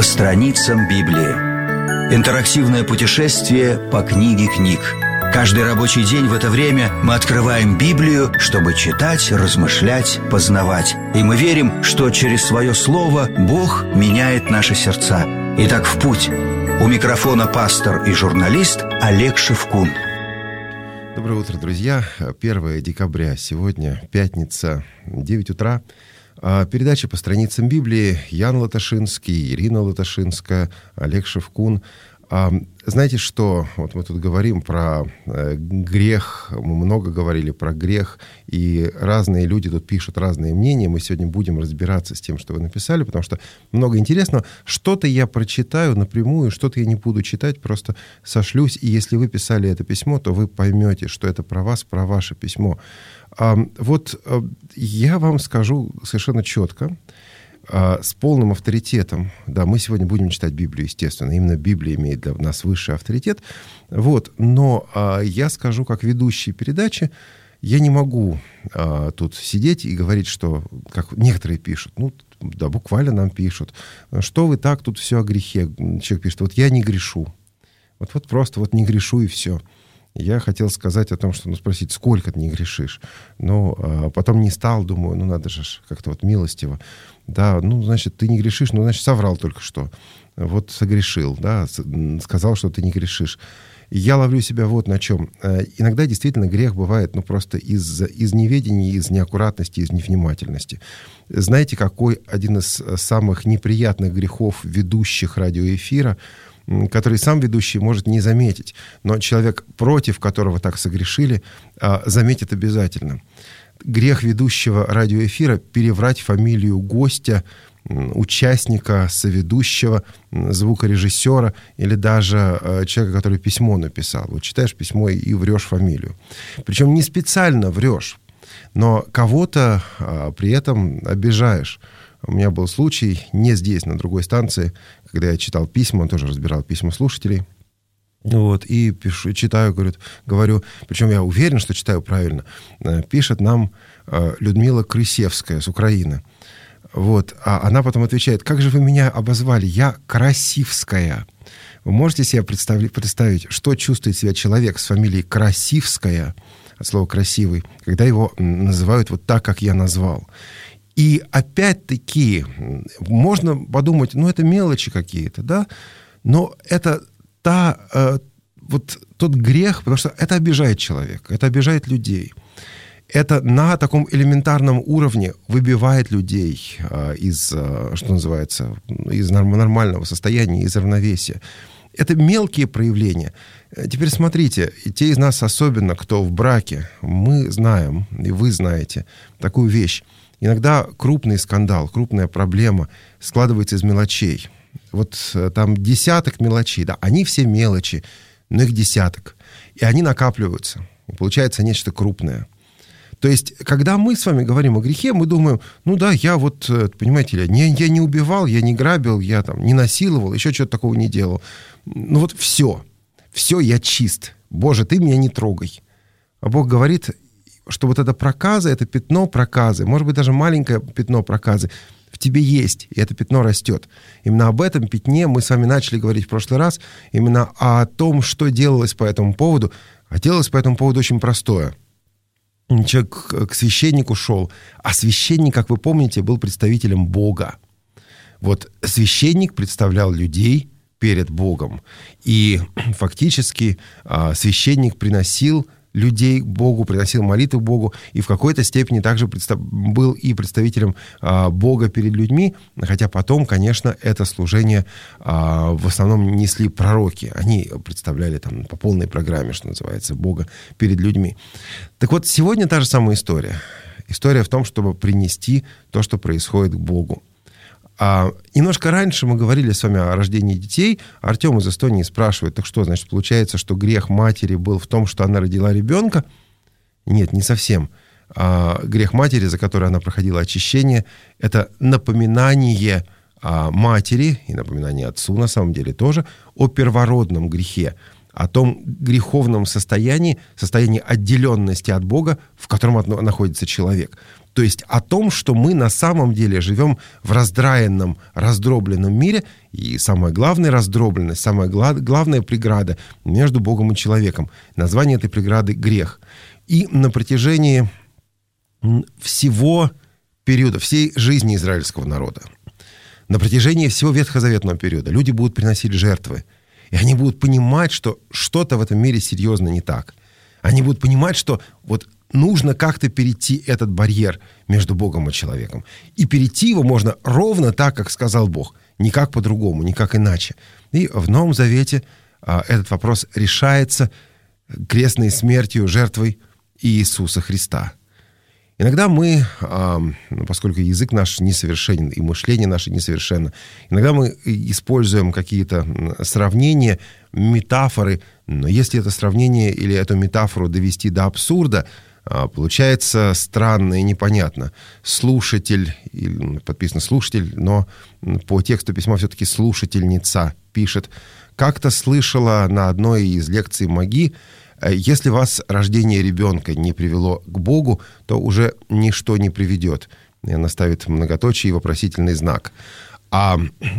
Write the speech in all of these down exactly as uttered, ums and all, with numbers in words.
страницам Библии. Интерактивное путешествие по книге книг. Каждый рабочий день в это время мы открываем Библию, чтобы читать, размышлять, познавать. И мы верим, что через свое слово Бог меняет наши сердца. Итак, в путь. У микрофона пастор и журналист Олег Шевкун. Доброе утро, друзья. первое декабря, сегодня пятница, девять утра. Передача по страницам Библии. Ян Латашинский, Ирина Латашинская, Олег Шевкун. Знаете что? Вот мы тут говорим про грех, мы много говорили про грех, и разные люди тут пишут разные мнения. Мы сегодня будем разбираться с тем, что вы написали, потому что много интересного. Что-то я прочитаю напрямую, что-то я не буду читать, просто сошлюсь. И если вы писали это письмо, то вы поймете, что это про вас, про ваше письмо. Вот я вам скажу совершенно четко, с полным авторитетом. Да, мы сегодня будем читать Библию, естественно. Именно Библия имеет для нас высший авторитет. Вот. Но а, я скажу, как ведущий передачи, я не могу а, тут сидеть и говорить, что, как некоторые пишут, ну, да, буквально нам пишут, что вы так, тут все о грехе. Человек пишет, вот я не грешу. Вот, вот просто вот не грешу и все. Я хотел сказать о том, что, ну, спросить, сколько ты не грешишь. Но а, потом не стал, думаю, ну, надо же как-то вот милостиво. Да, ну, значит, ты не грешишь, ну, значит, соврал только что. Вот согрешил, да, сказал, что ты не грешишь. И я ловлю себя вот на чем. Иногда действительно грех бывает, ну, просто из, из неведения, из неаккуратности, из невнимательности. Знаете, какой один из самых неприятных грехов ведущих радиоэфира, который сам ведущий может не заметить, но человек, против которого так согрешили, заметит обязательно. Грех ведущего радиоэфира — переврать фамилию гостя, участника, соведущего, звукорежиссера или даже человека, который письмо написал. Вот читаешь письмо и врешь фамилию. Причем не специально врешь, но кого-то а, при этом обижаешь. У меня был случай не здесь, на другой станции, когда я читал письма, он тоже разбирал письма слушателей. Вот, и пишу, читаю, говорю, говорю, причем я уверен, что читаю правильно, пишет нам Людмила Крысевская с Украины. Вот, а она потом отвечает, как же вы меня обозвали? Я Красивская. Вы можете себе представить, представить, что чувствует себя человек с фамилией Красивская, от слова «красивый», когда его называют вот так, как я назвал? И опять-таки, можно подумать, ну, это мелочи какие-то, да, но это та, э, вот тот грех, потому что это обижает человека, это обижает людей. Это на таком элементарном уровне выбивает людей э, из, э, что называется, из нормального состояния, из равновесия. Это мелкие проявления. Теперь смотрите, и те из нас особенно, кто в браке, мы знаем, и вы знаете такую вещь. Иногда крупный скандал, крупная проблема складывается из мелочей. Вот там десяток мелочей, да, они все мелочи, но их десяток. И они накапливаются. И получается нечто крупное. То есть, когда мы с вами говорим о грехе, мы думаем, ну да, я вот, понимаете ли, не, я не убивал, я не грабил, я там не насиловал, еще что-то такого не делал. Ну вот все, все, я чист. Боже, ты меня не трогай. А Бог говорит, что вот это проказа, это пятно проказы, может быть, даже маленькое пятно проказы, в тебе есть, и это пятно растет. Именно об этом пятне мы с вами начали говорить в прошлый раз, именно о том, что делалось по этому поводу. А делалось по этому поводу очень простое. Человек к священнику шел, а священник, как вы помните, был представителем Бога. Вот священник представлял людей перед Богом, и фактически священник приносил людей к Богу, приносил молитвы к Богу, и в какой-то степени также представ... был и представителем а, Бога перед людьми, хотя потом, конечно, это служение а, в основном несли пророки. Они представляли там по полной программе, что называется, Бога перед людьми. Так вот, сегодня та же самая история. История в том, чтобы принести то, что происходит к Богу. А, немножко раньше мы говорили с вами о рождении детей. Артем из Эстонии спрашивает, так что, значит, получается, что грех матери был в том, что она родила ребенка? Нет, не совсем. А, грех матери, за который она проходила очищение, это напоминание а, матери и напоминание отцу, на самом деле, тоже о первородном грехе, о том греховном состоянии, состоянии отделенности от Бога, в котором находится человек. То есть о том, что мы на самом деле живем в раздраенном, раздробленном мире, и самая главная раздробленность, самая гла- главная преграда между Богом и человеком. Название этой преграды — грех. И на протяжении всего периода, всей жизни израильского народа, на протяжении всего ветхозаветного периода люди будут приносить жертвы, и они будут понимать, что что-то в этом мире серьезно не так. Они будут понимать, что вот нужно как-то перейти этот барьер между Богом и человеком. И перейти его можно ровно так, как сказал Бог. Никак по-другому, никак иначе. И в Новом Завете а, этот вопрос решается крестной смертью, жертвой Иисуса Христа. Иногда мы, а, поскольку язык наш несовершенен, и мышление наше несовершенно, иногда мы используем какие-то сравнения, метафоры, но если это сравнение или эту метафору довести до абсурда, получается странно и непонятно. Слушатель, подписано слушатель, но по тексту письма все-таки слушательница пишет: «Как-то слышала на одной из лекций МАГИ: если вас рождение ребенка не привело к Богу, то уже ничто не приведет». И она ставит многоточие и вопросительный знак. А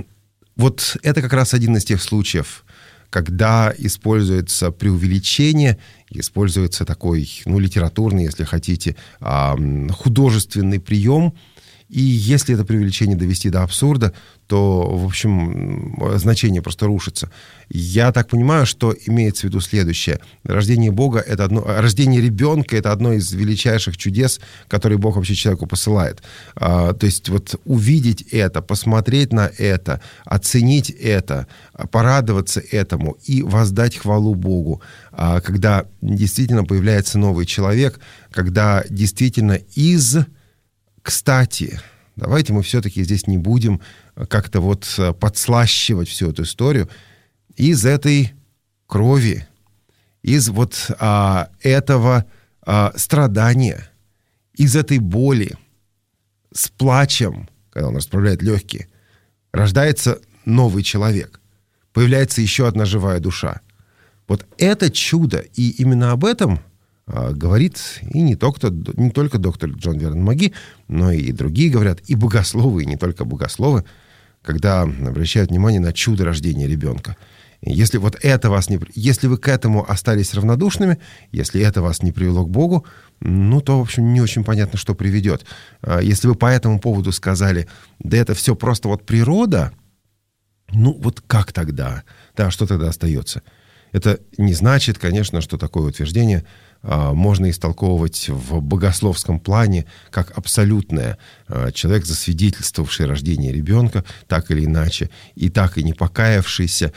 вот это как раз один из тех случаев, когда используется преувеличение, используется такой, ну, литературный, если хотите, художественный прием. И если это преувеличение довести до абсурда, то, в общем, значение просто рушится. Я так понимаю, что имеется в виду следующее. Рождение Бога — это одно, рождение ребенка — это одно из величайших чудес, которые Бог вообще человеку посылает. А, то есть вот увидеть это, посмотреть на это, оценить это, порадоваться этому и воздать хвалу Богу, а, когда действительно появляется новый человек, когда действительно из... Кстати, давайте мы все-таки здесь не будем как-то вот подслащивать всю эту историю. Из этой крови, из вот а, этого а, страдания, из этой боли, с плачем, когда он расправляет легкие, рождается новый человек. Появляется еще одна живая душа. Вот это чудо, и именно об этом говорит и не только, не только доктор Джон Вернон Маги, но и другие говорят, и богословы, и не только богословы, когда обращают внимание на чудо рождения ребенка. И если вот это вас не, если вы к этому остались равнодушными, если это вас не привело к Богу, ну, то, в общем, не очень понятно, что приведет. Если вы по этому поводу сказали: да это все просто вот природа, ну, вот как тогда? Да, что тогда остается? Это не значит, конечно, что такое утверждение можно истолковывать в богословском плане как абсолютное. Человек, засвидетельствовавший рождение ребенка, так или иначе, и так и не покаявшийся,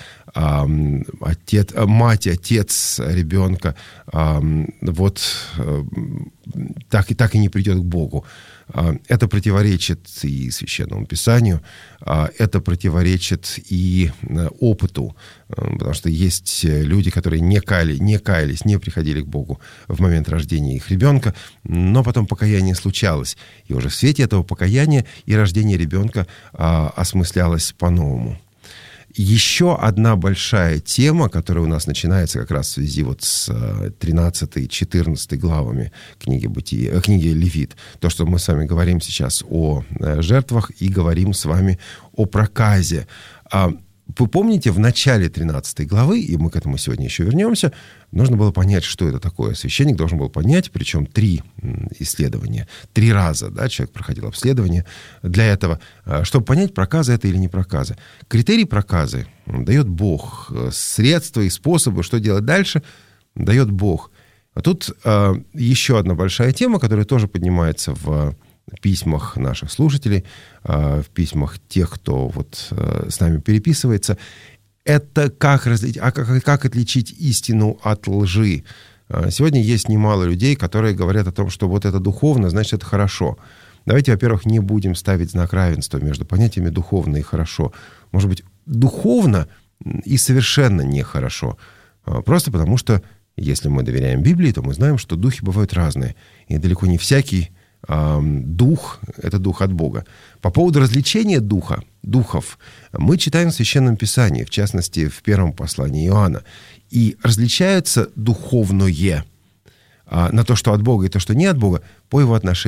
отец, мать, отец ребенка, вот так и, так и не придет к Богу. Это противоречит и Священному Писанию, это противоречит и опыту, потому что есть люди, которые не каяли, не каялись, не приходили к Богу в момент рождения их ребенка, но потом покаяние случалось. И уже в свете этого покаяния и рождение ребенка осмыслялось по-новому. Еще одна большая тема, которая у нас начинается как раз в связи вот с тринадцатой-четырнадцатой главами книги, Бытия, книги Левит. То, что мы с вами говорим сейчас о жертвах и говорим с вами о проказе. Вы помните, в начале тринадцатой главы, и мы к этому сегодня еще вернемся, нужно было понять, что это такое. Священник должен был понять, причем три исследования, три раза, да, человек проходил обследование для этого, чтобы понять, проказа это или не проказа. Критерий проказы дает Бог, средства и способы, что делать дальше, дает Бог. А тут э, еще одна большая тема, которая тоже поднимается в письмах наших слушателей, в письмах тех, кто вот с нами переписывается, это как, различ... а как, как отличить истину от лжи. Сегодня есть немало людей, которые говорят о том, что вот это духовно, значит, это хорошо. Давайте, во-первых, не будем ставить знак равенства между понятиями духовно и хорошо. Может быть, духовно и совершенно нехорошо. Просто потому что, если мы доверяем Библии, то мы знаем, что духи бывают разные. И далеко не всякий дух — это дух от Бога. По поводу различения духа, духов, мы читаем в Священном Писании, в частности, в первом послании Иоанна. И различаются духовное на то, что от Бога, и то, что не от Бога, по его отношению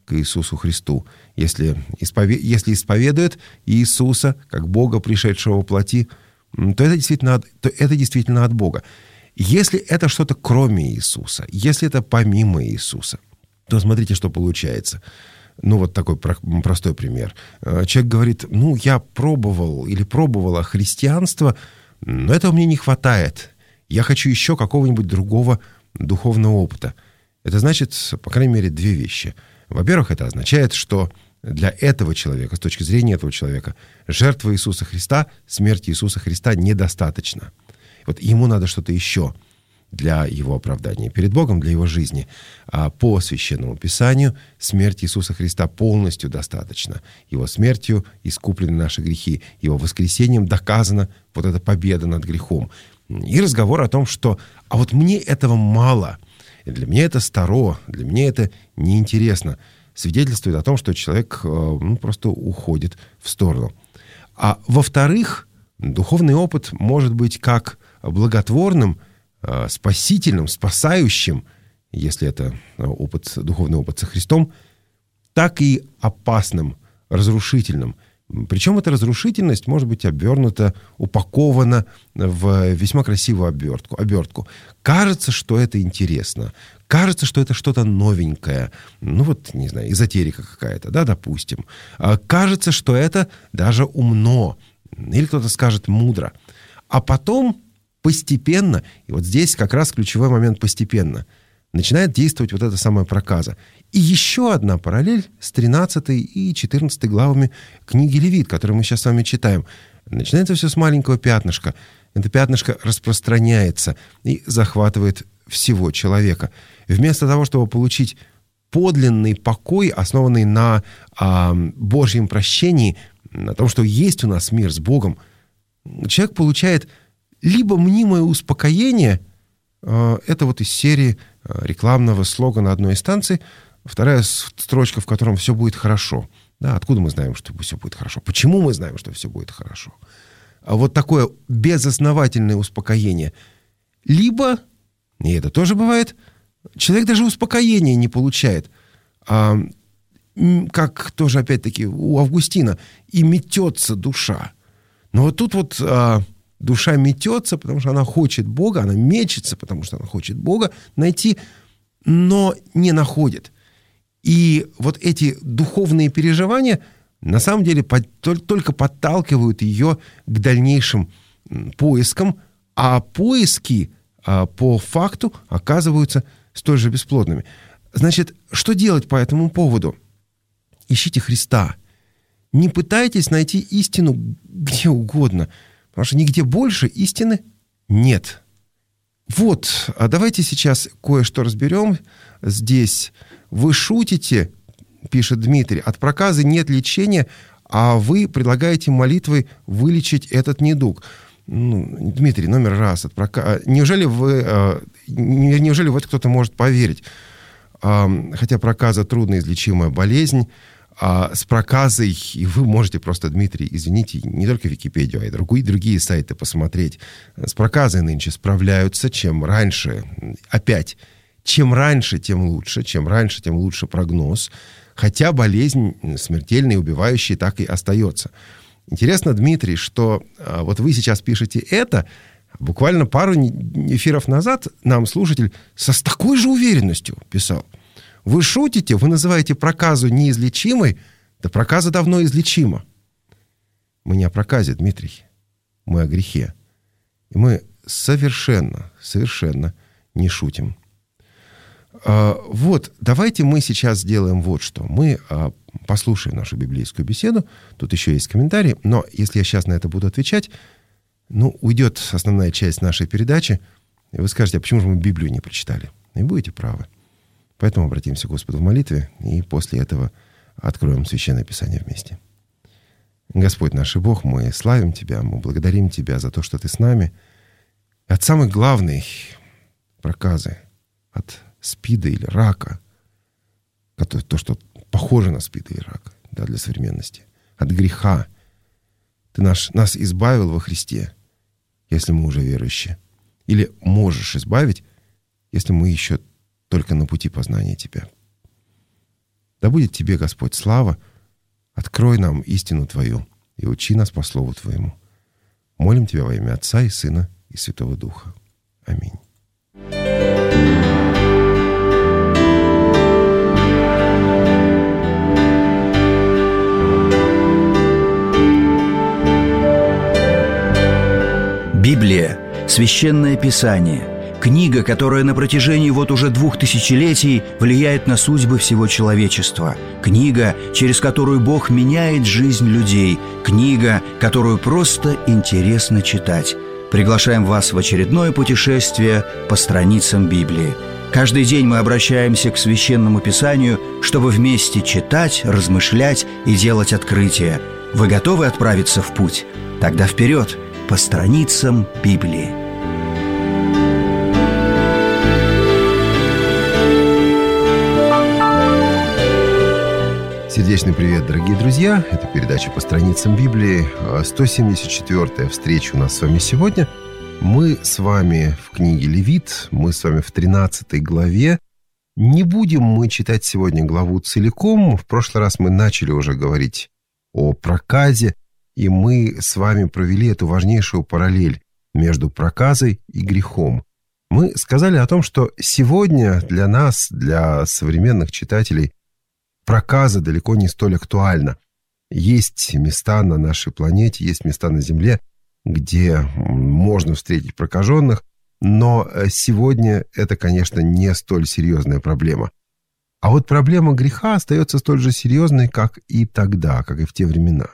к Иисусу Христу. Если, испове... если исповедует Иисуса как Бога, пришедшего во плоти, то это действительно от... то это действительно от Бога. Если это что-то кроме Иисуса, если это помимо Иисуса, то смотрите, что получается. Ну, вот такой простой пример. Человек говорит, ну, я пробовал или пробовала христианство, но этого мне не хватает. Я хочу еще какого-нибудь другого духовного опыта. Это значит, по крайней мере, две вещи. Во-первых, это означает, что для этого человека, с точки зрения этого человека, жертва Иисуса Христа, смерть Иисуса Христа недостаточно. Вот ему надо что-то еще для его оправдания перед Богом, для его жизни. А по Священному Писанию смерть Иисуса Христа полностью достаточно. Его смертью искуплены наши грехи, его воскресением доказана вот эта победа над грехом. И разговор о том, что «а вот мне этого мало, для меня это старо, для меня это неинтересно», свидетельствует о том, что человек ну, просто уходит в сторону. А во-вторых, духовный опыт может быть как благотворным, спасительным, спасающим, если это опыт, духовный опыт со Христом, так и опасным, разрушительным. Причем эта разрушительность может быть обернута, упакована в весьма красивую обертку. обертку. Кажется, что это интересно. Кажется, что это что-то новенькое. Ну вот, не знаю, эзотерика какая-то, да, допустим. Кажется, что это даже умно. Или кто-то скажет мудро. А потом постепенно, и вот здесь как раз ключевой момент постепенно, начинает действовать вот эта самая проказа. И еще одна параллель с тринадцатой и четырнадцатой главами книги Левит, которую мы сейчас с вами читаем. Начинается все с маленького пятнышка. Это пятнышко распространяется и захватывает всего человека. Вместо того, чтобы получить подлинный покой, основанный на а, Божьем прощении, на том, что есть у нас мир с Богом, человек получает либо мнимое успокоение, а, это вот из серии рекламного слогана одной из станций, вторая строчка, в котором все будет хорошо. Да, откуда мы знаем, что все будет хорошо? Почему мы знаем, что все будет хорошо? А вот такое безосновательное успокоение. Либо, и это тоже бывает, человек даже успокоения не получает. А, как тоже, опять-таки, у Августина, и метется душа. Но вот тут вот а, душа метется, потому что она хочет Бога, она мечется, потому что она хочет Бога найти, но не находит. И вот эти духовные переживания на самом деле под, только подталкивают ее к дальнейшим поискам, а поиски а, по факту оказываются столь же бесплодными. Значит, что делать по этому поводу? Ищите Христа. Не пытайтесь найти истину где угодно, потому что нигде больше истины нет. Вот, а давайте сейчас кое-что разберем здесь. Вы шутите, пишет Дмитрий, от проказы нет лечения, а вы предлагаете молитвой вылечить этот недуг. Ну, Дмитрий, номер раз. От прока... Неужели, вы, неужели в это кто-то может поверить? Хотя проказа трудноизлечимая болезнь, а с проказой, и вы можете просто, Дмитрий, извините, не только Википедию, а и другие, другие сайты посмотреть. С проказой нынче справляются, чем раньше. Опять, чем раньше, тем лучше. Чем раньше, тем лучше прогноз. Хотя болезнь смертельная и убивающая так и остается. Интересно, Дмитрий, что а, вот вы сейчас пишете это, буквально пару эфиров назад нам слушатель со с такой же уверенностью писал. Вы шутите, вы называете проказу неизлечимой, да проказа давно излечима. Мы не о проказе, Дмитрий, мы о грехе. И мы совершенно, совершенно не шутим. А, вот, давайте мы сейчас сделаем вот что. Мы а, послушаем нашу библейскую беседу, тут еще есть комментарии, но если я сейчас на это буду отвечать, ну, уйдет основная часть нашей передачи, и вы скажете, а почему же мы Библию не прочитали? И будете правы. Поэтому обратимся к Господу в молитве, и после этого откроем Священное Писание вместе. Господь наш и Бог, мы славим Тебя, мы благодарим Тебя за то, что Ты с нами. От самой главной проказы, от СПИДа или рака, то, что похоже на СПИД или рак, да, для современности, от греха. Ты наш, нас избавил во Христе, если мы уже верующие. Или можешь избавить, если мы еще только на пути познания Тебя. Да будет Тебе, Господь, слава. Открой нам истину Твою и учи нас по Слову Твоему. Молим Тебя во имя Отца и Сына и Святого Духа. Аминь. Библия – священное писание, книга, которая на протяжении вот уже двух тысячелетий влияет на судьбы всего человечества, книга, через которую Бог меняет жизнь людей, книга, которую просто интересно читать. Приглашаем вас в очередное путешествие по страницам Библии. Каждый день мы обращаемся к Священному Писанию, чтобы вместе читать, размышлять и делать открытия. Вы готовы отправиться в путь? Тогда вперед! По страницам Библии. Сердечный привет, дорогие друзья! Это передача «По страницам Библии». сто семьдесят четвёртая встреча у нас с вами сегодня. Мы с вами в книге Левит, мы с вами в тринадцатой главе. Не будем мы читать сегодня главу целиком. В прошлый раз мы начали уже говорить о проказе, и мы с вами провели эту важнейшую параллель между проказой и грехом. Мы сказали о том, что сегодня для нас, для современных читателей, проказа далеко не столь актуальна. Есть места на нашей планете, есть места на Земле, где можно встретить прокаженных, но сегодня это, конечно, не столь серьезная проблема. А вот проблема греха остается столь же серьезной, как и тогда, как и в те времена.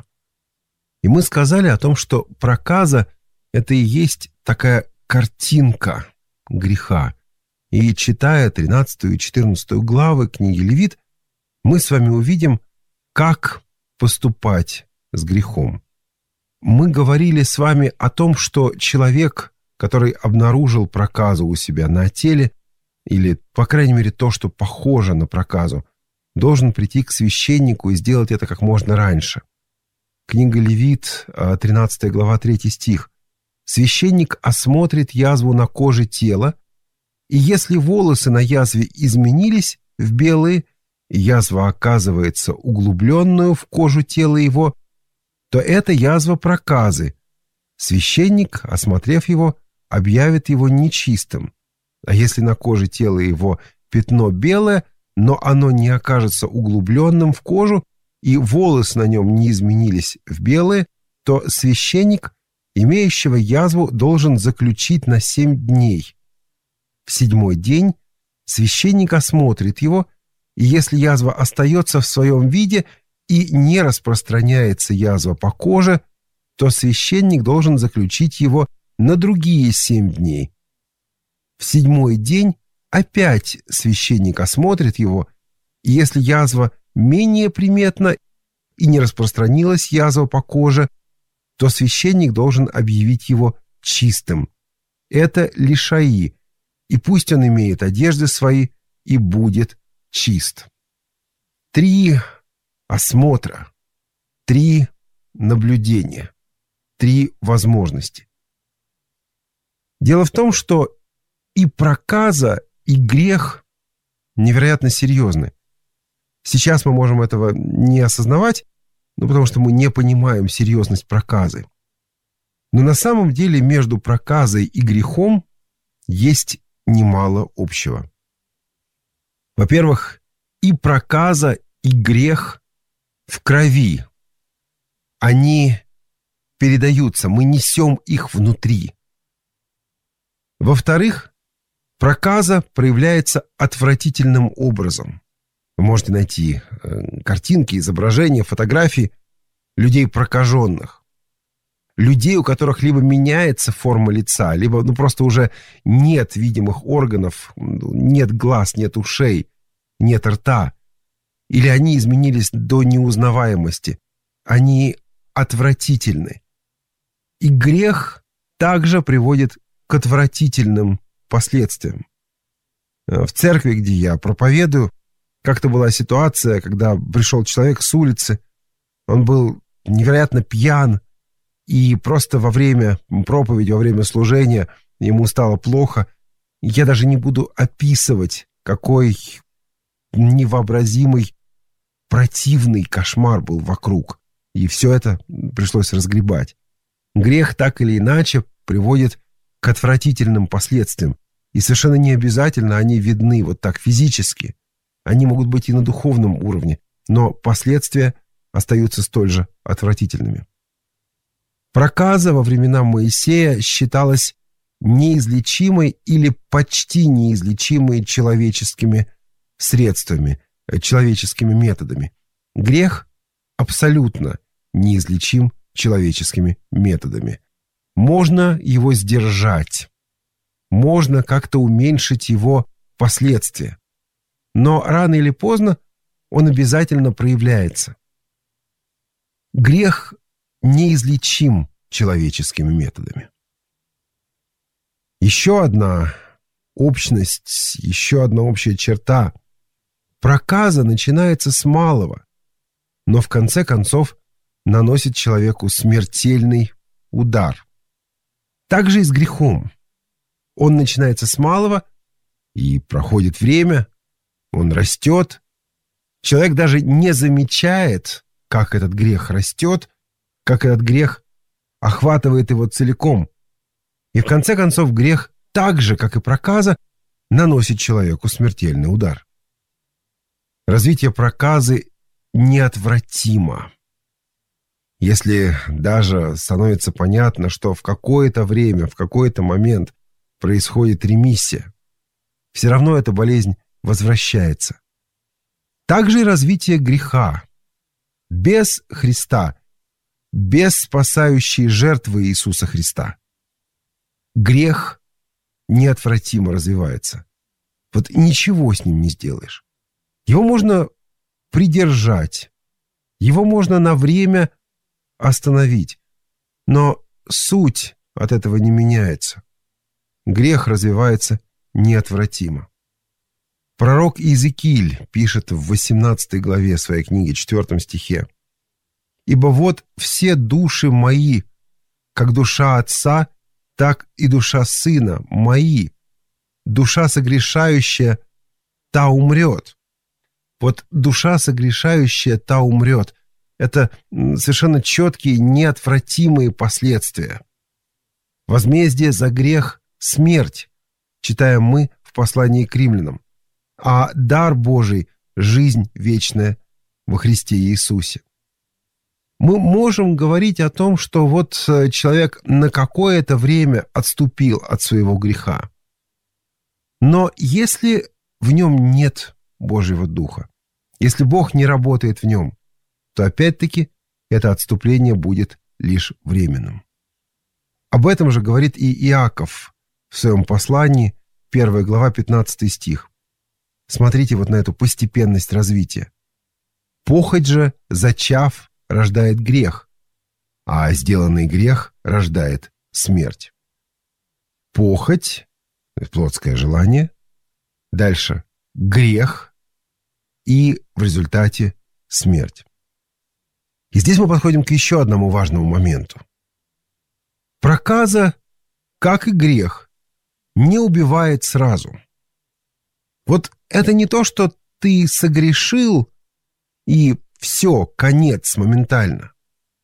И мы сказали о том, что проказа – это и есть такая картинка греха. И читая тринадцатую и четырнадцатую главы книги Левит, мы с вами увидим, как поступать с грехом. Мы говорили с вами о том, что человек, который обнаружил проказу у себя на теле, или, по крайней мере, то, что похоже на проказу, должен прийти к священнику и сделать это как можно раньше. Книга Левит, тринадцатая глава, третий стих. «Священник осмотрит язву на коже тела, и если волосы на язве изменились в белые, и язва оказывается углубленную в кожу тела его, то это язва проказы. Священник, осмотрев его, объявит его нечистым. А если на коже тела его пятно белое, но оно не окажется углубленным в кожу, и волосы на нем не изменились в белые, то священник, имеющего язву, должен заключить на семь дней. В седьмой день священник осмотрит его, и если язва остается в своем виде и не распространяется язва по коже, то священник должен заключить его на другие семь дней. В седьмой день опять священник осмотрит его, и если язва менее приметна и не распространилась язва по коже, то священник должен объявить его чистым. Это лишаи, и пусть он имеет одежды свои и будет чист. Три осмотра, три наблюдения, три возможности. Дело в том, что и проказа, и грех невероятно серьезны. Сейчас мы можем этого не осознавать, ну, потому что мы не понимаем серьезность проказы. Но на самом деле между проказой и грехом есть немало общего. Во-первых, и проказа, и грех в крови. Они передаются, мы несем их внутри. Во-вторых, проказа проявляется отвратительным образом. Вы можете найти картинки, изображения, фотографии людей прокаженных. Людей, у которых либо меняется форма лица, либо ну, просто уже нет видимых органов, нет глаз, нет ушей, нет рта. Или они изменились до неузнаваемости. Они отвратительны. И грех также приводит к отвратительным последствиям. В церкви, где я проповедую, как-то была ситуация, когда пришел человек с улицы, он был невероятно пьян, и просто во время проповеди, во время служения ему стало плохо. Я даже не буду описывать, какой невообразимый противный кошмар был вокруг, и все это пришлось разгребать. Грех так или иначе приводит к отвратительным последствиям, и совершенно не обязательно они видны вот так физически. Они могут быть и на духовном уровне, но последствия остаются столь же отвратительными. Проказа во времена Моисея считалась неизлечимой или почти неизлечимой человеческими средствами, человеческими методами. Грех абсолютно неизлечим человеческими методами. Можно его сдержать, можно как-то уменьшить его последствия, но рано или поздно он обязательно проявляется. Грех неизлечим человеческими методами. Еще одна общность, еще одна общая черта. Проказа начинается с малого, но в конце концов наносит человеку смертельный удар. Так же и с грехом. Он начинается с малого, и проходит время, он растет. Человек даже не замечает, как этот грех растет, как этот грех охватывает его целиком. И в конце концов грех, так же, как и проказа, наносит человеку смертельный удар. Развитие проказы неотвратимо. Если даже становится понятно, что в какое-то время, в какой-то момент происходит ремиссия, все равно эта болезнь возвращается. Также и развитие греха. Без Христа, без спасающей жертвы Иисуса Христа, грех неотвратимо развивается. Вот ничего с ним не сделаешь. Его можно придержать, его можно на время остановить, но суть от этого не меняется. Грех развивается неотвратимо. Пророк Иезекииль пишет в восемнадцатой главе своей книги, четвёртом стихе: «Ибо вот все души мои, как душа отца, так и душа сына мои. Душа согрешающая, та умрет». Вот душа согрешающая, та умрет. Это совершенно четкие, неотвратимые последствия. Возмездие за грех – смерть, читаем мы в послании к римлянам. А дар Божий – жизнь вечная во Христе Иисусе. Мы можем говорить о том, что вот человек на какое-то время отступил от своего греха. Но если в нем нет Божьего Духа, если Бог не работает в нем, то опять-таки это отступление будет лишь временным. Об этом же говорит и Иаков в своем послании, первая глава, пятнадцатый стих. Смотрите вот на эту постепенность развития. «Похоть же, зачав, рождает грех, а сделанный грех рождает смерть». Похоть, плотское желание, дальше грех и в результате смерть. И здесь мы подходим к еще одному важному моменту. Проказа, как и грех, не убивает сразу. Вот это не то, что ты согрешил, и все, конец моментально.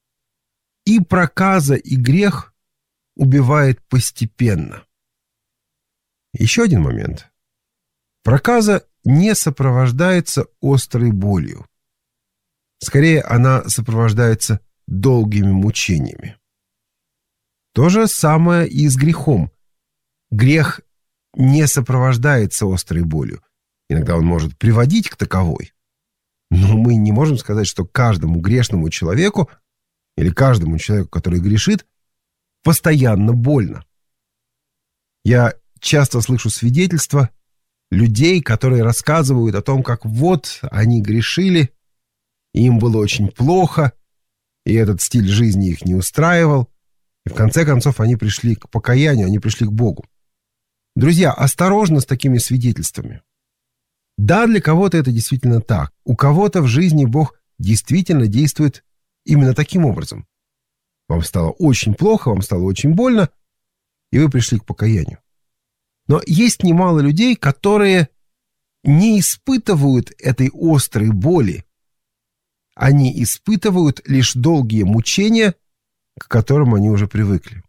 И проказа, и грех убивает постепенно. Еще один момент. Проказа не сопровождается острой болью. Скорее, она сопровождается долгими мучениями. То же самое и с грехом. Грех не сопровождается острой болью. Иногда он может приводить к таковой. Но мы не можем сказать, что каждому грешному человеку или каждому человеку, который грешит, постоянно больно. Я часто слышу свидетельства людей, которые рассказывают о том, как вот они грешили, и им было очень плохо, и этот стиль жизни их не устраивал, и в конце концов они пришли к покаянию, они пришли к Богу. Друзья, осторожно с такими свидетельствами. Да, для кого-то это действительно так. У кого-то в жизни Бог действительно действует именно таким образом. Вам стало очень плохо, вам стало очень больно, и вы пришли к покаянию. Но есть немало людей, которые не испытывают этой острой боли, Они испытывают лишь долгие мучения, к которым они уже привыкли.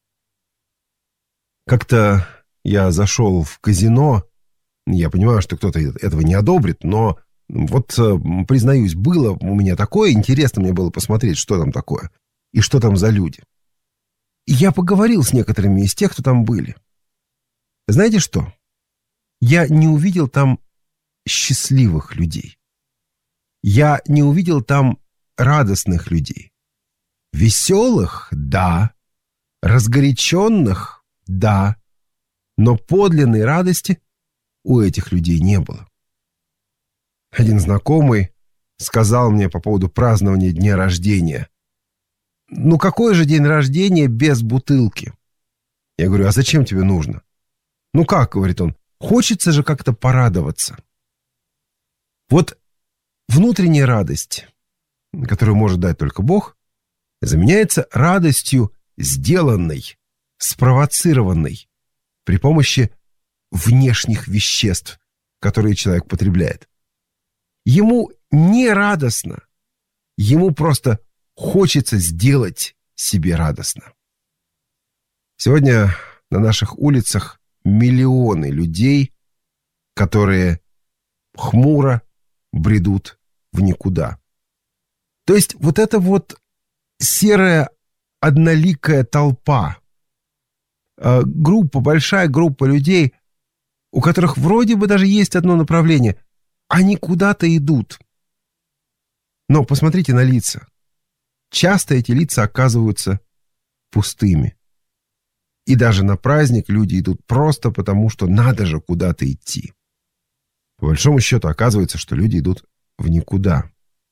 Как-то я зашел в казино. Я понимаю, что кто-то этого не одобрит, но вот, признаюсь, было у меня такое. Интересно мне было посмотреть, что там такое и что там за люди. И я поговорил с некоторыми из тех, кто там были. Знаете что? Я не увидел там счастливых людей. Я не увидел там радостных людей. Веселых – да. Разгоряченных – да. Но подлинной радости у этих людей не было. Один знакомый сказал мне по поводу празднования дня рождения: «Ну какой же день рождения без бутылки?» Я говорю: «А зачем тебе нужно?» «Ну как, — говорит он, — хочется же как-то порадоваться». Вот внутренняя радость, которую может дать только Бог, заменяется радостью, сделанной, спровоцированной при помощи внешних веществ, которые человек потребляет. Ему не радостно, ему просто хочется сделать себе радостно. Сегодня на наших улицах миллионы людей, которые хмуро бредут в никуда. То есть вот эта вот серая одноликая толпа, группа, большая группа людей, у которых вроде бы даже есть одно направление, они куда-то идут. Но посмотрите на лица. Часто эти лица оказываются пустыми. И даже на праздник люди идут просто потому, что надо же куда-то идти. По большому счету оказывается, что люди идут в никуда.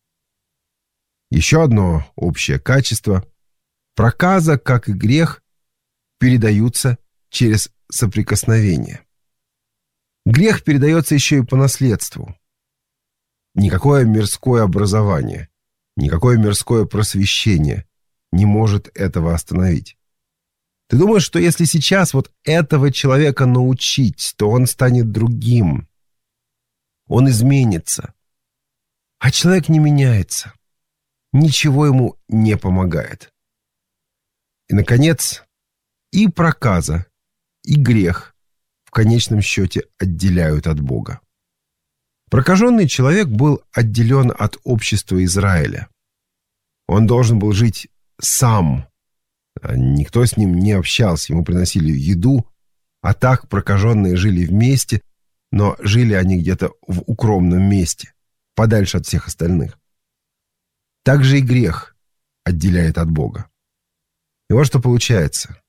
Еще одно общее качество: проказа, как и грех, передаются через соприкосновение. Грех передается еще и по наследству. Никакое мирское образование, никакое мирское просвещение не может этого остановить. Ты думаешь, что если сейчас вот этого человека научить, то он станет другим, он изменится. А человек не меняется. Ничего ему не помогает. И, наконец, и проказа, и грех в конечном счете отделяют от Бога. Прокаженный человек был отделен от общества Израиля. Он должен был жить сам. Никто с ним не общался, ему приносили еду, а так прокаженные жили вместе, но жили они где-то в укромном месте, подальше от всех остальных. Также и грех отделяет от Бога. И вот что получается.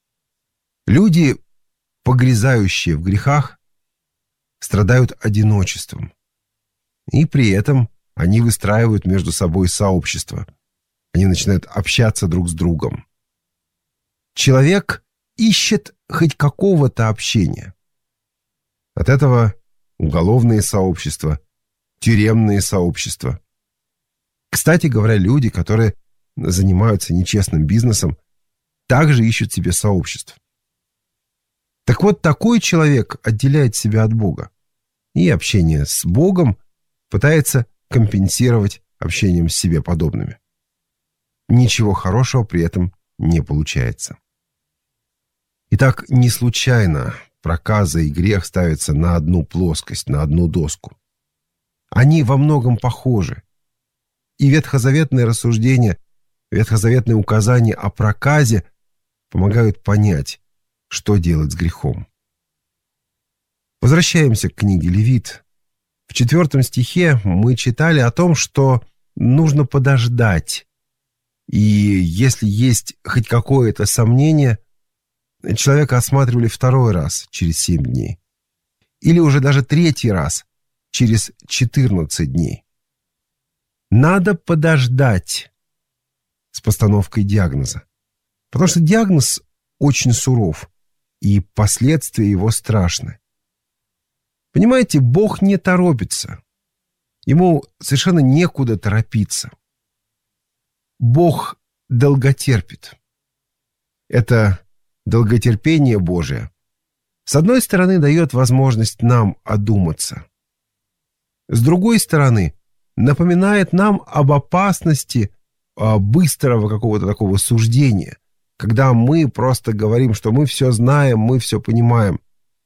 Люди, погрязающие в грехах, страдают одиночеством. И при этом они выстраивают между собой сообщество. Они начинают общаться друг с другом. Человек ищет хоть какого-то общения. От этого уголовные сообщества, тюремные сообщества. Кстати говоря, люди, которые занимаются нечестным бизнесом, также ищут себе сообществ. Так вот, такой человек отделяет себя от Бога. И общение с Богом пытается компенсировать общением с себе подобными. Ничего хорошего при этом не получается. Итак, не случайно проказа и грех ставятся на одну плоскость, на одну доску. Они во многом похожи. И ветхозаветные рассуждения, ветхозаветные указания о проказе помогают понять, что делать с грехом. Возвращаемся к книге Левит. В четвертом стихе мы читали о том, что нужно подождать. И если есть хоть какое-то сомнение, человека осматривали второй раз через семь дней. Или уже даже третий раз через четырнадцать дней. Надо подождать с постановкой диагноза. Потому что диагноз очень суров, и последствия его страшны. Понимаете, Бог не торопится. Ему совершенно некуда торопиться. Бог долготерпит. Это долготерпение Божие, с одной стороны, дает возможность нам одуматься. С другой стороны, напоминает нам об опасности быстрого какого-то такого суждения, когда мы просто говорим, что мы все знаем, мы все понимаем.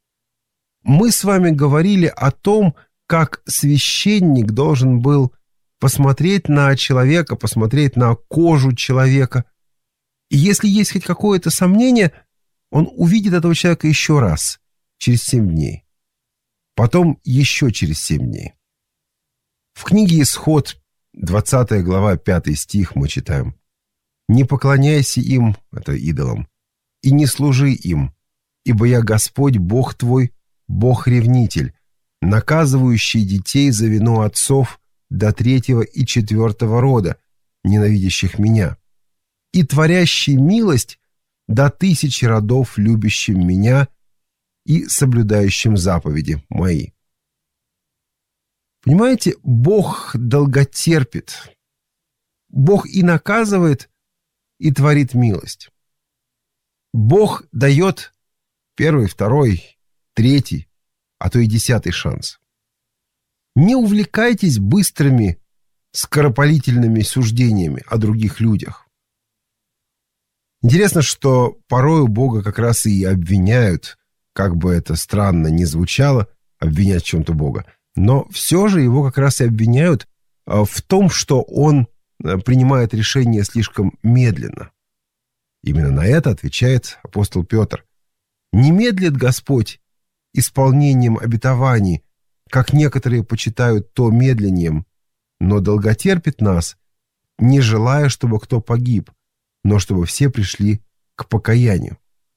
Мы с вами говорили о том, как священник должен был посмотреть на человека, посмотреть на кожу человека. И если есть хоть какое-то сомнение, он увидит этого человека еще раз, через семь дней. Потом еще через семь дней. В книге «Исход», двадцатая глава, пятый стих мы читаем: «Не поклоняйся им, это идолам, и не служи им, ибо я Господь, Бог твой, Бог-ревнитель, наказывающий детей за вину отцов до третьего и четвертого рода, ненавидящих меня, и творящий милость до тысячи родов, любящим меня и соблюдающим заповеди мои». Понимаете, Бог долготерпит. Бог и наказывает, и творит милость. Бог дает первый, второй, третий, а то и десятый шанс. Не увлекайтесь быстрыми, скоропалительными суждениями о других людях. Интересно, что порою Бога как раз и обвиняют, как бы это странно ни звучало, обвинять в чем-то Бога. Но все же его как раз и обвиняют в том, что он принимает решения слишком медленно. Именно на это отвечает апостол Петр. «Не медлит Господь исполнением обетований, как некоторые почитают то медлением, но долготерпит нас, не желая, чтобы кто погиб, но чтобы все пришли к покаянию».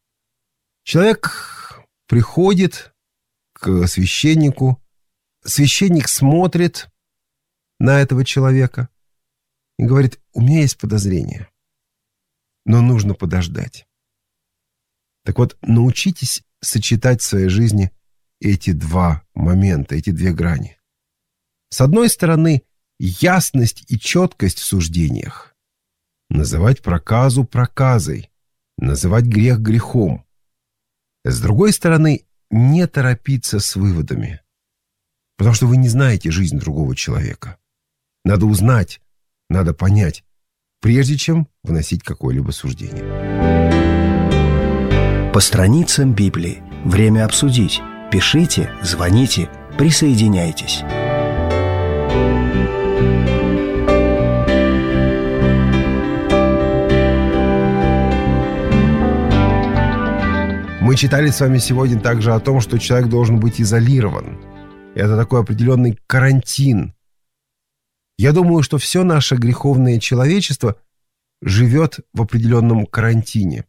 Человек приходит к священнику, священник смотрит на этого человека и говорит: «У меня есть подозрение, но нужно подождать». Так вот, научитесь сочетать в своей жизни эти два момента, эти две грани. С одной стороны, ясность и четкость в суждениях. Называть проказу проказой, называть грех грехом. С другой стороны, не торопиться с выводами. Потому что вы не знаете жизнь другого человека. Надо узнать, надо понять, прежде чем выносить какое-либо суждение. По страницам Библии. Время обсудить. Пишите, звоните, присоединяйтесь. Мы читали с вами сегодня также о том, что человек должен быть изолирован. Это такой определенный карантин. Я думаю, что все наше греховное человечество живет в определенном карантине.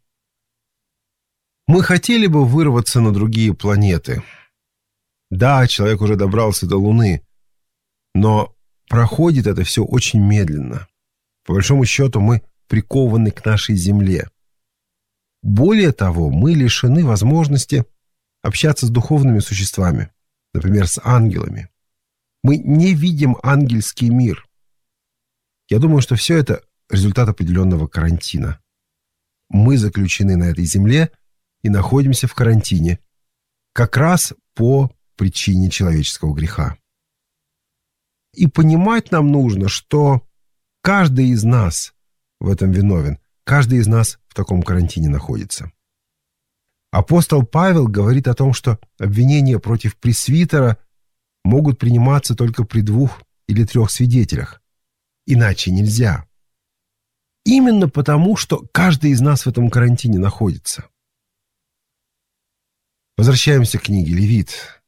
Мы хотели бы вырваться на другие планеты. Да, человек уже добрался до Луны, но проходит это все очень медленно. По большому счету, мы прикованы к нашей Земле. Более того, мы лишены возможности общаться с духовными существами, например, с ангелами. Мы не видим ангельский мир. Я думаю, что все это результат определенного карантина. Мы заключены на этой земле и находимся в карантине как раз по причине человеческого греха. И понимать нам нужно, что каждый из нас в этом виновен, каждый из нас в таком карантине находится. Апостол Павел говорит о том, что обвинения против пресвитера могут приниматься только при двух или трех свидетелях. Иначе нельзя. Именно потому, что каждый из нас в этом карантине находится. Возвращаемся к книге Левит.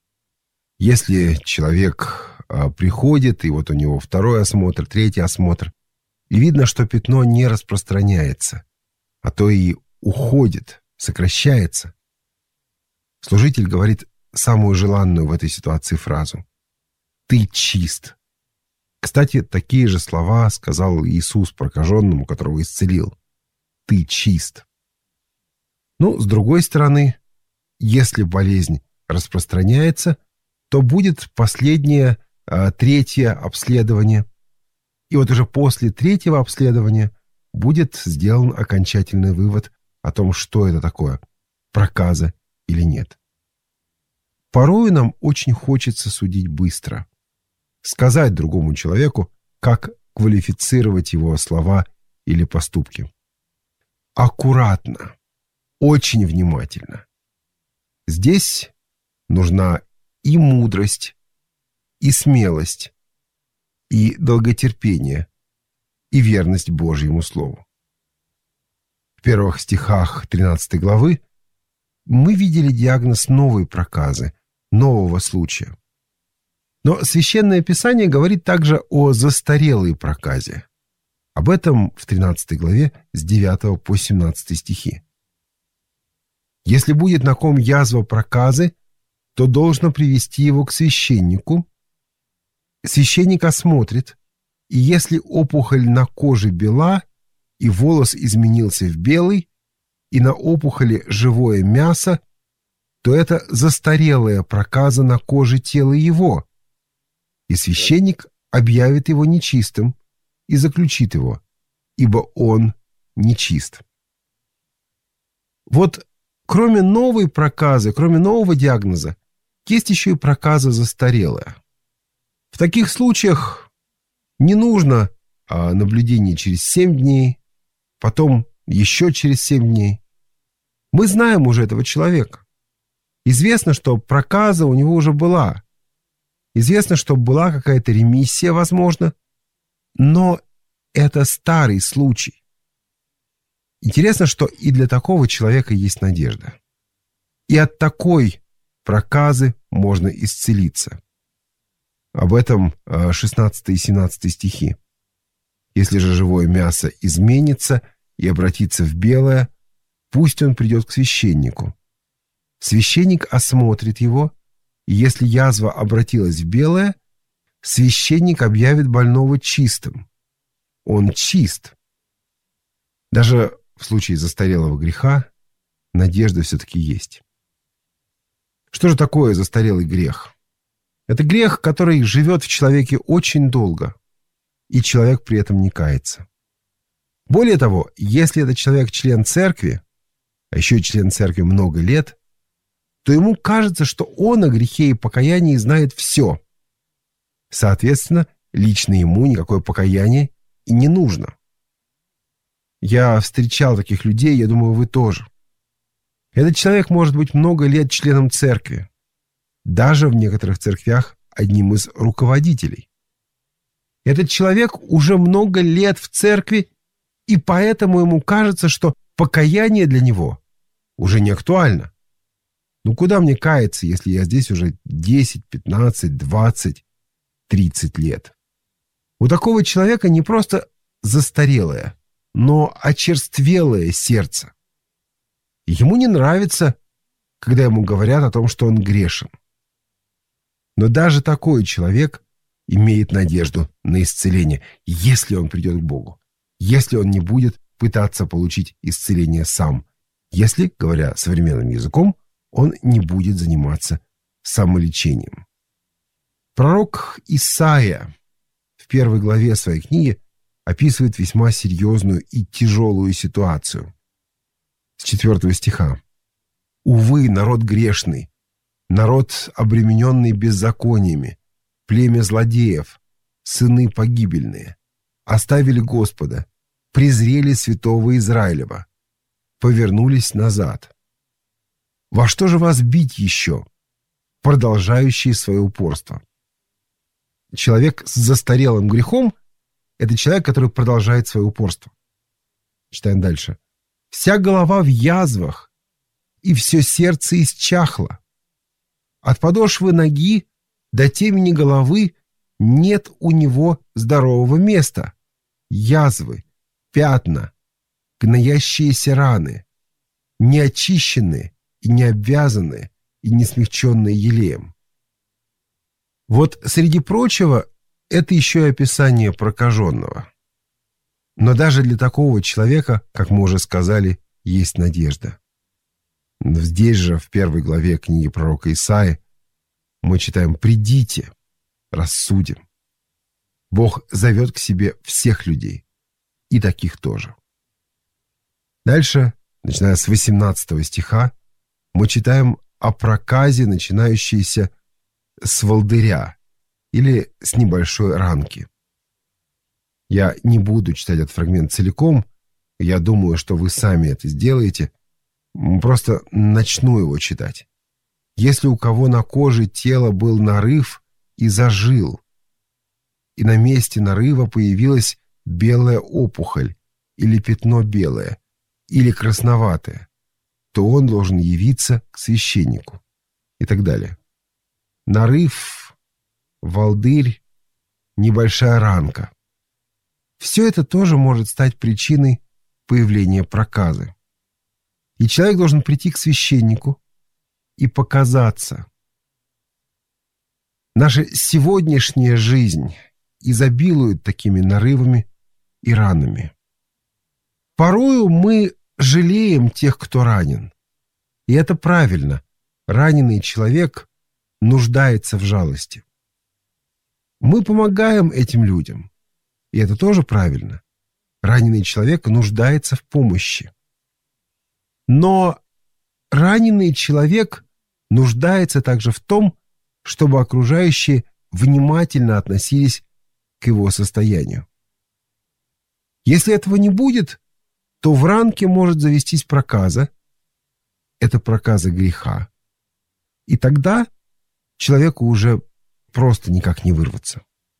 Если человек а, приходит, и вот у него второй осмотр, третий осмотр, и видно, что пятно не распространяется, а то и уходит, сокращается, служитель говорит самую желанную в этой ситуации фразу: «Ты чист». Кстати, такие же слова сказал Иисус прокаженному, которого исцелил: «Ты чист». Ну, с другой стороны, если болезнь распространяется, то будет последнее, а, третье обследование. И вот уже после третьего обследования будет сделан окончательный вывод о том, что это такое, проказа или нет. Порой нам очень хочется судить быстро. сказать другому человеку, как квалифицировать его слова или поступки. Аккуратно, очень внимательно. Здесь нужна и мудрость, и смелость, и долготерпение, и верность Божьему Слову. В первых стихах тринадцатой главы мы видели диагноз новой проказы, нового случая. Но Священное Писание говорит также о застарелой проказе. Об этом в тринадцатой главе с девятого по семнадцатый стихи. «Если будет на ком язва проказы, то должно привести его к священнику. Священник осмотрит, и если опухоль на коже бела, и волос изменился в белый, и на опухоли живое мясо, то это застарелая проказа на коже тела его, и священник объявит его нечистым и заключит его, ибо он нечист». Вот кроме новой проказы, кроме нового диагноза, есть еще и проказа застарелая. В таких случаях не нужно а, наблюдение через семь дней, потом еще через семь дней. Мы знаем уже этого человека. Известно, что проказа у него уже была. Известно, что была какая-то ремиссия, возможно. Но это старый случай. Интересно, что и для такого человека есть надежда. И от такой проказы можно исцелиться. Об этом шестнадцатый и семнадцатый стихи. «Если же живое мясо изменится и обратится в белое, пусть он придет к священнику. Священник осмотрит его, и если язва обратилась в белое, священник объявит больного чистым. Он чист». Даже в случае застарелого греха надежда все-таки есть. Что же такое застарелый грех? Это грех, который живет в человеке очень долго, и человек при этом не кается. Более того, если этот человек член церкви, а еще и член церкви много лет, то ему кажется, что он о грехе и покаянии знает все. Соответственно, лично ему никакое покаяние и не нужно. Я встречал таких людей, я думаю, вы тоже. Этот человек может быть много лет членом церкви, даже в некоторых церквях одним из руководителей. Этот человек уже много лет в церкви, и поэтому ему кажется, что покаяние для него уже не актуально. Ну куда мне каяться, если я здесь уже десять, пятнадцать, двадцать, тридцать лет? У такого человека не просто застарелое, но очерствелое сердце. Ему не нравится, когда ему говорят о том, что он грешен. Но даже такой человек имеет надежду на исцеление, если он придет к Богу, если он не будет пытаться получить исцеление сам, если, говоря современным языком, он не будет заниматься самолечением. Пророк Исаия в первой главе своей книги описывает весьма серьезную и тяжелую ситуацию. С четвертого стиха. «Увы, народ грешный, народ, обремененный беззакониями, племя злодеев, сыны погибельные, оставили Господа, презрели святого Израилева, повернулись назад. Во что же вас бить еще, продолжающие свое упорство?» Человек с застарелым грехом – это человек, который продолжает свое упорство. Читаем дальше. «Вся голова в язвах, и все сердце исчахло. От подошвы ноги до темени головы нет у него здорового места. Язвы, пятна, гноящиеся раны, неочищенные и не обвязанные, и не смягченные елеем». Вот среди прочего, это еще и описание прокаженного. Но даже для такого человека, как мы уже сказали, есть надежда. Здесь же, в первой главе книги пророка Исаии, мы читаем: «Придите, рассудим». Бог зовет к себе всех людей, и таких тоже. Дальше, начиная с восемнадцатого стиха, мы читаем о проказе, начинающейся с волдыря, или с небольшой ранки. Я не буду читать этот фрагмент целиком. Я думаю, что вы сами это сделаете. Просто начну его читать. Если у кого на коже тела был нарыв и зажил, и на месте нарыва появилась белая опухоль или пятно белое, или красноватое, то он должен явиться к священнику и так далее. Нарыв, волдырь, небольшая ранка. Все это тоже может стать причиной появления проказы. И человек должен прийти к священнику и показаться. Наша сегодняшняя жизнь изобилует такими нарывами и ранами. Порою мы жалеем тех, кто ранен. И это правильно. Раненый человек нуждается в жалости. Мы помогаем этим людям. И это тоже правильно. Раненый человек нуждается в помощи. Но раненый человек нуждается также в том, чтобы окружающие внимательно относились к его состоянию. Если этого не будет, то в ранке может завестись проказа. Это проказа греха. И тогда человеку уже просто никак не вырваться.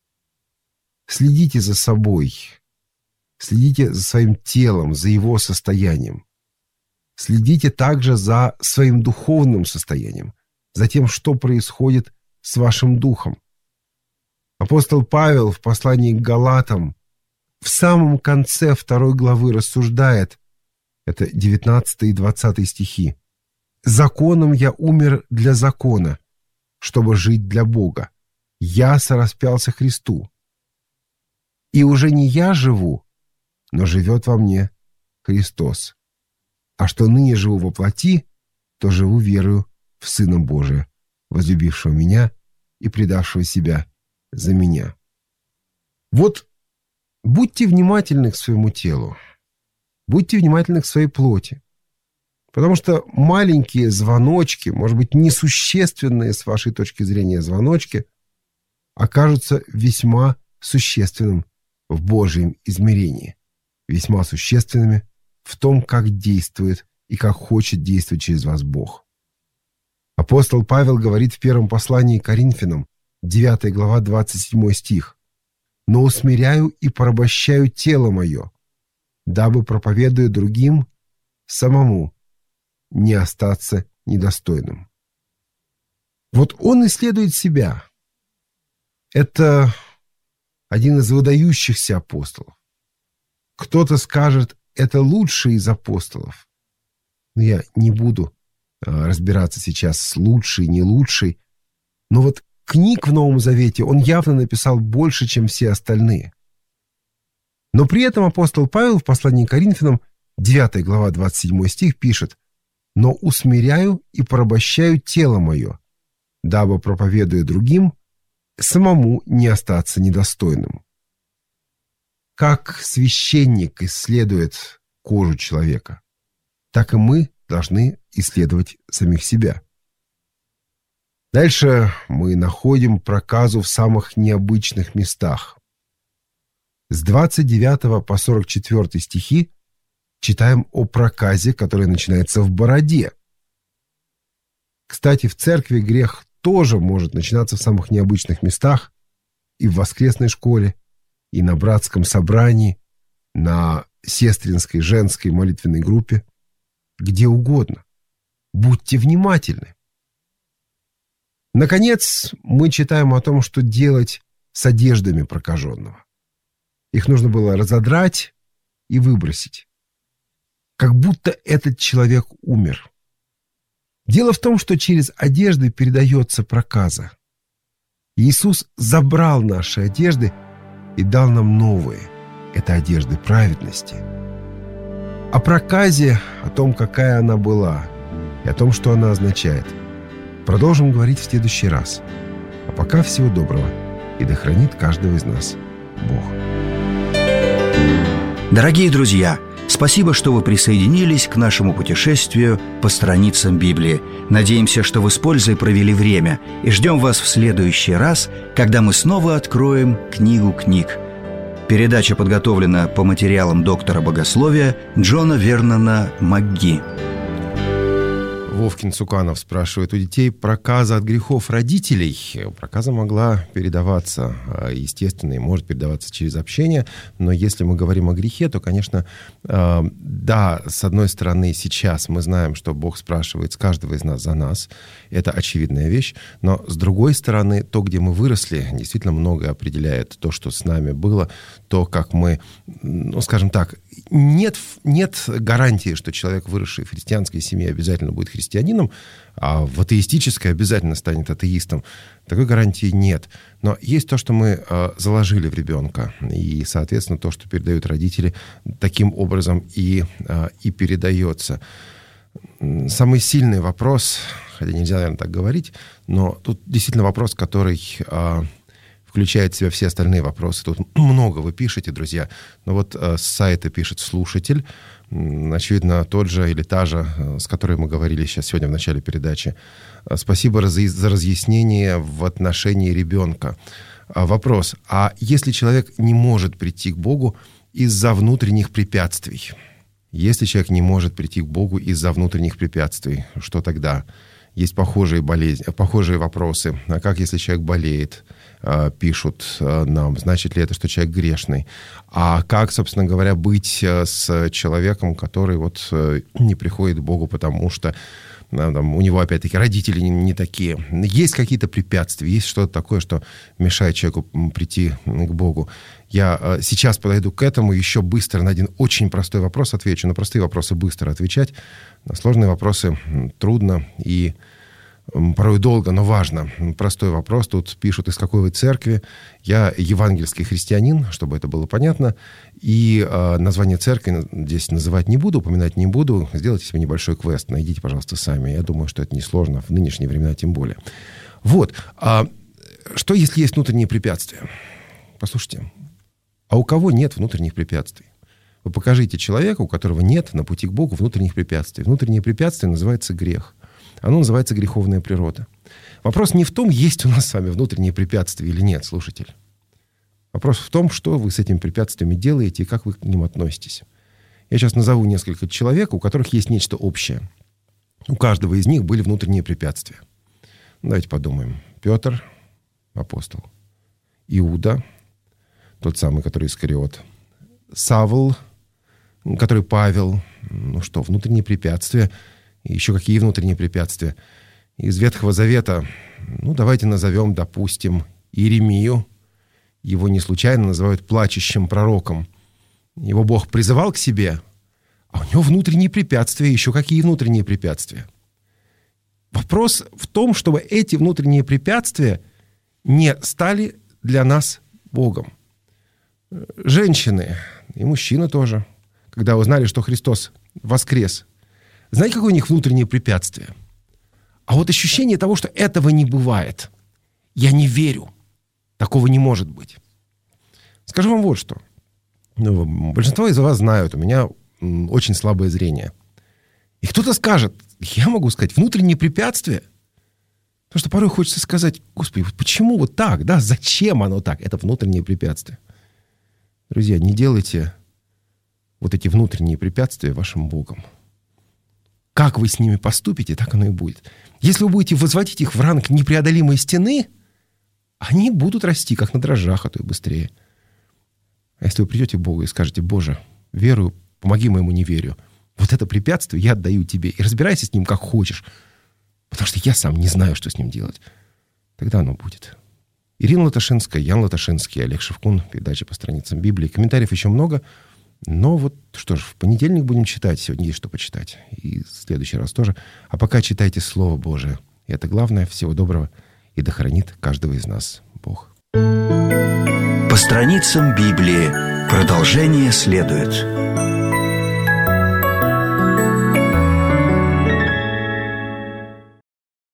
Следите за собой. Следите за своим телом, за его состоянием. Следите также за своим духовным состоянием, за тем, что происходит с вашим духом. Апостол Павел в послании к Галатам в самом конце второй главы рассуждает, это девятнадцатый и двадцатый стихи: «Законом я умер для закона, чтобы жить для Бога. Я сораспялся Христу. И уже не я живу, но живет во мне Христос. А что ныне живу во плоти, то живу верою в Сына Божия, возлюбившего меня и предавшего себя за меня». Вот будьте внимательны к своему телу, будьте внимательны к своей плоти, потому что маленькие звоночки, может быть, несущественные с вашей точки зрения звоночки, окажутся весьма существенным в Божьем измерении, весьма существенными в том, как действует и как хочет действовать через вас Бог. Апостол Павел говорит в первом послании к Коринфянам, девятая глава, двадцать седьмой стих: «Но усмиряю и порабощаю тело мое, дабы, проповедуя другим, самому не остаться недостойным». Вот он исследует себя. Это один из выдающихся апостолов. Кто-то скажет, это лучший из апостолов. Но я не буду а, разбираться сейчас с лучшей, не лучшей. Но вот книг в Новом Завете он явно написал больше, чем все остальные. Но при этом апостол Павел в послании к Коринфянам, девятая глава, двадцать седьмой стих, пишет: «Но усмиряю и порабощаю тело мое, дабы, проповедуя другим, самому не остаться недостойным». Как священник исследует кожу человека, так и мы должны исследовать самих себя. Дальше мы находим проказу в самых необычных местах. С двадцать девятого по сорок четвёртый стихи читаем о проказе, которая начинается в бороде. Кстати, в церкви грех тоже может начинаться в самых необычных местах: и в воскресной школе, и на братском собрании, на сестринской женской молитвенной группе, где угодно. Будьте внимательны. Наконец, мы читаем о том, что делать с одеждами прокаженного. Их нужно было разодрать и выбросить, как будто этот человек умер. Дело в том, что через одежды передается проказа. Иисус забрал наши одежды и дал нам новые. Это одежды праведности. О проказе, о том, какая она была, и о том, что она означает, продолжим говорить в следующий раз. А пока всего доброго, и да хранит каждого из нас Бог. Дорогие друзья, Спасибо, что вы присоединились к нашему путешествию по страницам Библии. Надеемся, что вы с пользой провели время, и ждем вас в следующий раз, когда мы снова откроем книгу книг. Передача подготовлена по материалам доктора богословия Джона Вернона МакГи. Вовкин Цуканов спрашивает: у детей проказа от грехов родителей? Проказа могла передаваться, естественно, и может передаваться через общение, но если мы говорим о грехе, то, конечно, да, с одной стороны, сейчас мы знаем, что Бог спрашивает с каждого из нас за нас, это очевидная вещь, но с другой стороны, то, где мы выросли, действительно многое определяет то, что с нами было, то, как мы, ну, скажем так, нет, нет гарантии, что человек, выросший в христианской семье, обязательно будет христианином, а в атеистической обязательно станет атеистом. Такой гарантии нет. Но есть то, что мы э, заложили в ребенка, и, соответственно, то, что передают родители, таким образом и, э, и передается. Самый сильный вопрос, хотя нельзя, наверное, так говорить, но тут действительно вопрос, который... Э, включает в себя все остальные вопросы. Тут много вы пишете, друзья. Но вот э, с сайта пишет слушатель, очевидно, тот же или та же, э, с которой мы говорили сейчас сегодня в начале передачи. Э, спасибо раз, за разъяснение в отношении ребенка. Э, вопрос: а если человек не может прийти к Богу из-за внутренних препятствий? Если человек не может прийти к Богу из-за внутренних препятствий, что тогда? Есть похожие болезни, похожие вопросы. А как, если человек болеет? Пишут нам, значит ли это, что человек грешный? А как, собственно говоря, быть с человеком, который вот не приходит к Богу, потому что там, у него, опять-таки, родители не, не такие? Есть какие-то препятствия, есть что-то такое, что мешает человеку прийти к Богу. Я сейчас подойду к этому, еще быстро на один очень простой вопрос отвечу. На простые вопросы быстро отвечать, на сложные вопросы трудно и порой долго, но важно. Простой вопрос. Тут пишут, из какой вы церкви. Я евангельский христианин, чтобы это было понятно. И э, название церкви здесь называть не буду, упоминать не буду. Сделайте себе небольшой квест. Найдите, пожалуйста, сами. Я думаю, что это несложно. В нынешние времена тем более. Вот. А что, если есть внутренние препятствия? Послушайте. А у кого нет внутренних препятствий? Вы покажите человека, у которого нет на пути к Богу внутренних препятствий. Внутренние препятствия называется грех. Оно называется греховная природа. Вопрос не в том, есть у нас с вами внутренние препятствия или нет, слушатель. Вопрос в том, что вы с этими препятствиями делаете и как вы к ним относитесь. Я сейчас назову несколько человек, у которых есть нечто общее. У каждого из них были внутренние препятствия. Давайте подумаем. Петр, апостол. Иуда, тот самый, который Искариот. Савл, который Павел. Ну что, внутренние препятствия. И еще какие внутренние препятствия? Из Ветхого Завета, ну, давайте назовем, допустим, Иеремию. Его не случайно называют плачущим пророком. Его Бог призывал к себе, а у него внутренние препятствия. Еще какие внутренние препятствия? Вопрос в том, чтобы эти внутренние препятствия не стали для нас Богом. Женщины и мужчины тоже, когда узнали, что Христос воскрес, знаете, какое у них внутреннее препятствие? А вот ощущение того, что этого не бывает. Я не верю. Такого не может быть. Скажу вам вот что. Ну, большинство из вас знают, у меня очень слабое зрение. И кто-то скажет, я могу сказать, внутренние препятствия. Потому что порой хочется сказать: Господи, почему вот так? Да, зачем оно так? Это внутренние препятствия. Друзья, не делайте вот эти внутренние препятствия вашим Богом. Как вы с ними поступите, так оно и будет. Если вы будете возводить их в ранг непреодолимой стены, они будут расти, как на дрожжах, а то и быстрее. А если вы придете к Богу и скажете: Боже, верую, помоги моему неверию, вот это препятствие я отдаю тебе, и разбирайся с ним как хочешь, потому что я сам не знаю, что с ним делать, тогда оно будет. Ирина Латашинская, Ян Латашинский, Олег Шевкун. Передача по страницам Библии. Комментариев еще много. Но вот что ж, в понедельник будем читать. Сегодня есть что почитать. И в следующий раз тоже. А пока читайте Слово Божие. И это главное. Всего доброго. И да хранит каждого из нас Бог. По страницам Библии. Продолжение следует.